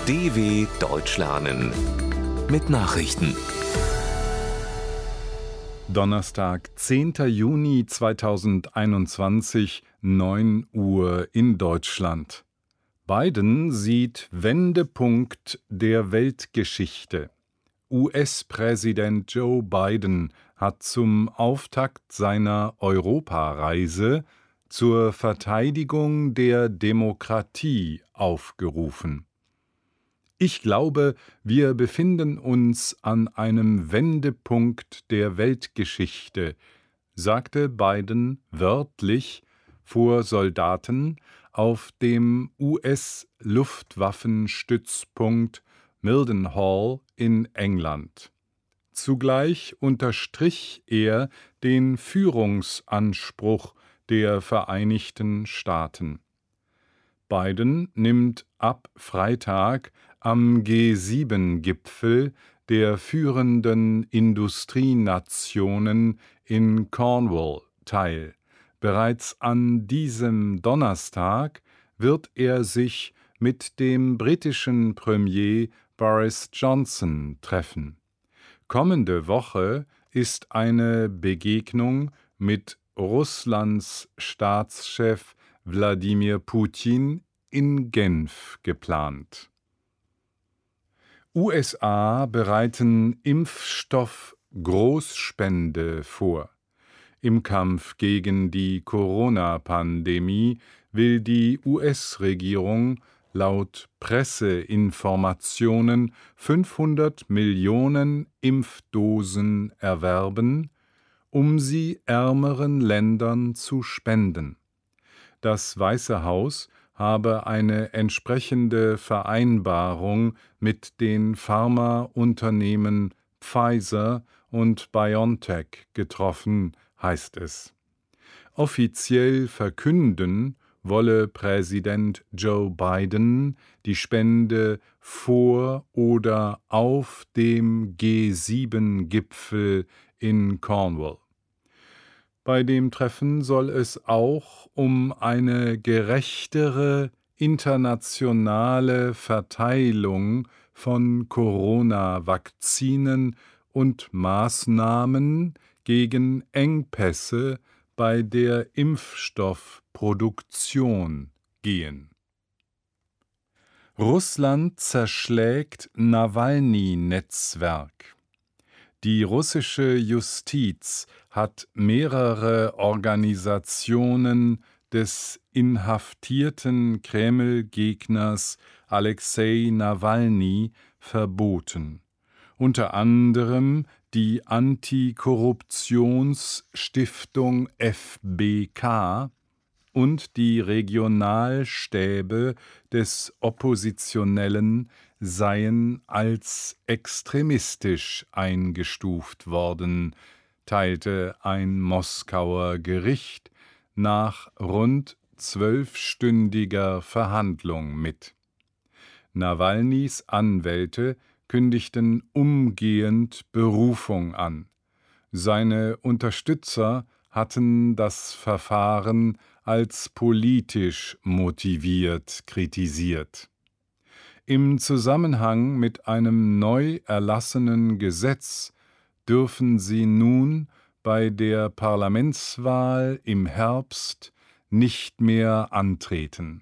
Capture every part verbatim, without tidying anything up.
D W Deutsch lernen mit Nachrichten. Donnerstag, zehnter Juni zweitausendeinundzwanzig, neun Uhr in Deutschland. Biden sieht Wendepunkt der Weltgeschichte. U S-Präsident Joe Biden hat zum Auftakt seiner Europareise zur Verteidigung der Demokratie aufgerufen. Ich glaube, wir befinden uns an einem Wendepunkt der Weltgeschichte, sagte Biden wörtlich vor Soldaten auf dem U S-Luftwaffenstützpunkt Mildenhall in England. Zugleich unterstrich er den Führungsanspruch der Vereinigten Staaten. Biden nimmt ab Freitag am G sieben Gipfel der führenden Industrienationen in Cornwall teil. Bereits an diesem Donnerstag wird er sich mit dem britischen Premier Boris Johnson treffen. Kommende Woche ist eine Begegnung mit Russlands Staatschef Wladimir Putin in Genf geplant. U S A bereiten Impfstoff-Großspende vor. Im Kampf gegen die Corona-Pandemie will die U S-Regierung laut Presseinformationen fünfhundert Millionen Impfdosen erwerben, um sie ärmeren Ländern zu spenden. Das Weiße Haus habe eine entsprechende Vereinbarung mit den Pharmaunternehmen Pfizer und BioNTech getroffen, heißt es. Offiziell verkünden wolle Präsident Joe Biden die Spende vor oder auf dem G sieben Gipfel in Cornwall. Bei dem Treffen soll es auch um eine gerechtere internationale Verteilung von Corona-Vakzinen und Maßnahmen gegen Engpässe bei der Impfstoffproduktion gehen. Russland zerschlägt Nawalny-Netzwerk. Die russische Justiz hat mehrere Organisationen des inhaftierten Kreml-Gegners Alexei Nawalny verboten, unter anderem die Antikorruptionsstiftung F B K und die Regionalstäbe des Oppositionellen seien als extremistisch eingestuft worden, teilte ein Moskauer Gericht nach rund zwölfstündiger Verhandlung mit. Nawalnys Anwälte kündigten umgehend Berufung an. Seine Unterstützer hatten das Verfahren als politisch motiviert kritisiert. Im Zusammenhang mit einem neu erlassenen Gesetz dürfen sie nun bei der Parlamentswahl im Herbst nicht mehr antreten.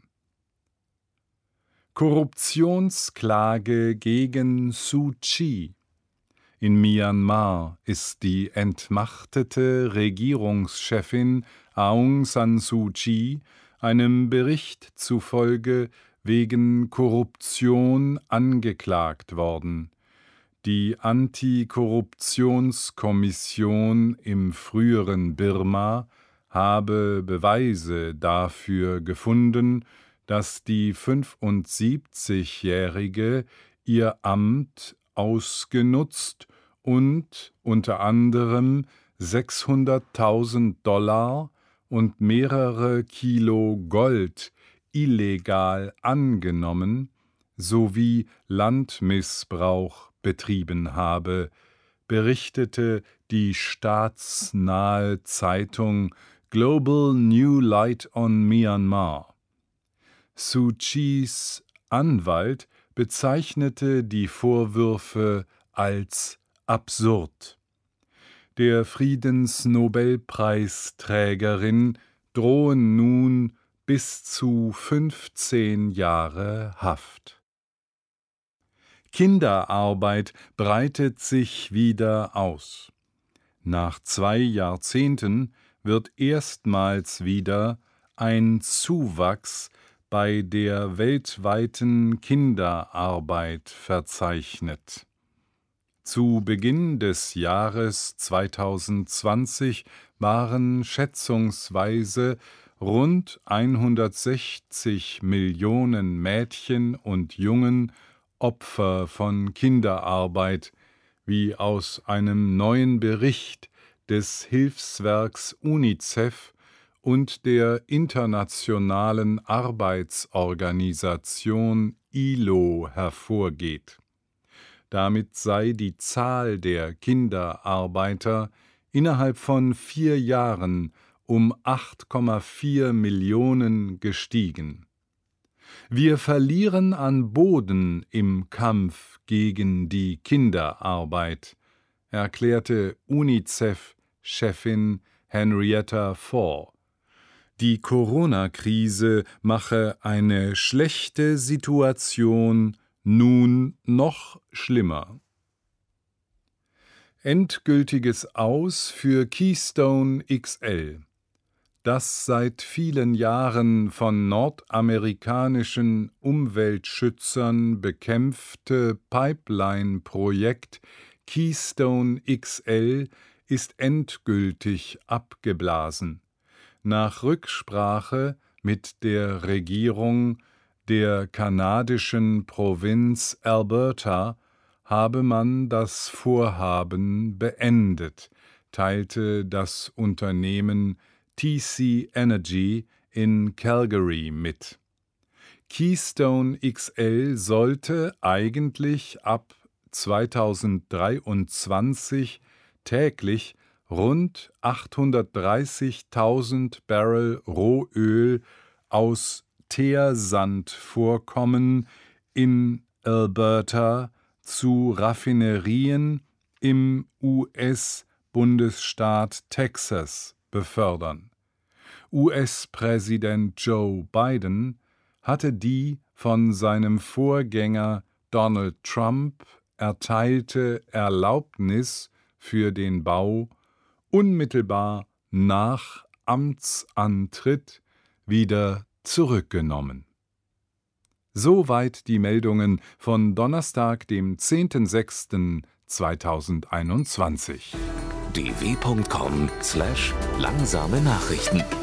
Korruptionsklage gegen Suu Kyi. In Myanmar ist die entmachtete Regierungschefin Aung San Suu Kyi einem Bericht zufolge wegen Korruption angeklagt worden. Die Antikorruptionskommission im früheren Birma habe Beweise dafür gefunden, dass die fünfundsiebzigjährige ihr Amt ausgenutzt und unter anderem sechshunderttausend Dollar und mehrere Kilo Gold illegal angenommen sowie Landmissbrauch betrieben habe, berichtete die staatsnahe Zeitung Global New Light on Myanmar. Suu Kyis Anwalt bezeichnete die Vorwürfe als absurd. Der Friedensnobelpreisträgerin drohen nun bis zu fünfzehn Jahre Haft. Kinderarbeit breitet sich wieder aus. Nach zwei Jahrzehnten wird erstmals wieder ein Zuwachs bei der weltweiten Kinderarbeit verzeichnet. Zu Beginn des Jahres zweitausendzwanzig waren schätzungsweise rund hundertsechzig Millionen Mädchen und Jungen Opfer von Kinderarbeit, wie aus einem neuen Bericht des Hilfswerks UNICEF und der Internationalen Arbeitsorganisation I L O hervorgeht. Damit sei die Zahl der Kinderarbeiter innerhalb von vier Jahren um acht Komma vier Millionen gestiegen. Wir verlieren an Boden im Kampf gegen die Kinderarbeit, erklärte UNICEF-Chefin Henrietta Fore. Die Corona-Krise mache eine schlechte Situation nun noch schlimmer. Endgültiges Aus für Keystone X L. Das seit vielen Jahren von nordamerikanischen Umweltschützern bekämpfte Pipeline-Projekt Keystone X L ist endgültig abgeblasen. Nach Rücksprache mit der Regierung der kanadischen Provinz Alberta habe man das Vorhaben beendet, teilte das Unternehmen T C Energy in Calgary mit. Keystone X L sollte eigentlich ab zweitausenddreiundzwanzig täglich rund achthundertdreißigtausend Barrel Rohöl aus Teersandvorkommen in Alberta zu Raffinerien im U S-Bundesstaat Texas befördern. U S-Präsident Joe Biden hatte die von seinem Vorgänger Donald Trump erteilte Erlaubnis für den Bau unmittelbar nach Amtsantritt wieder zurückgenommen. Soweit die Meldungen von Donnerstag, dem zehnten sechsten zweitausendeinundzwanzig. d w punkt com slash langsame Nachrichten